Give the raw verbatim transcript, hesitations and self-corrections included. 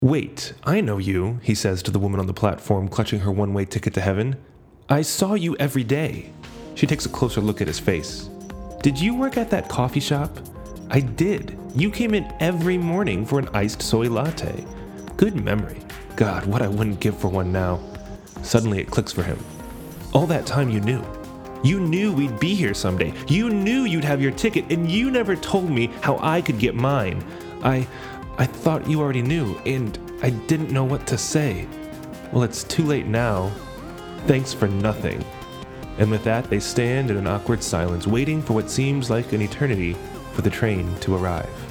Wait, I know you, he says to the woman on the platform, clutching her one-way ticket to heaven. I saw you every day. She takes a closer look at his face. Did you work at that coffee shop? I did. You came in every morning for an iced soy latte. Good memory. God, what I wouldn't give for one now. Suddenly it clicks for him. All that time you knew. You knew we'd be here someday. You knew you'd have your ticket, and you never told me how I could get mine. I... I thought you already knew, and I didn't know what to say. Well, it's too late now. Thanks for nothing. And with that, they stand in an awkward silence, waiting for what seems like an eternity for the train to arrive.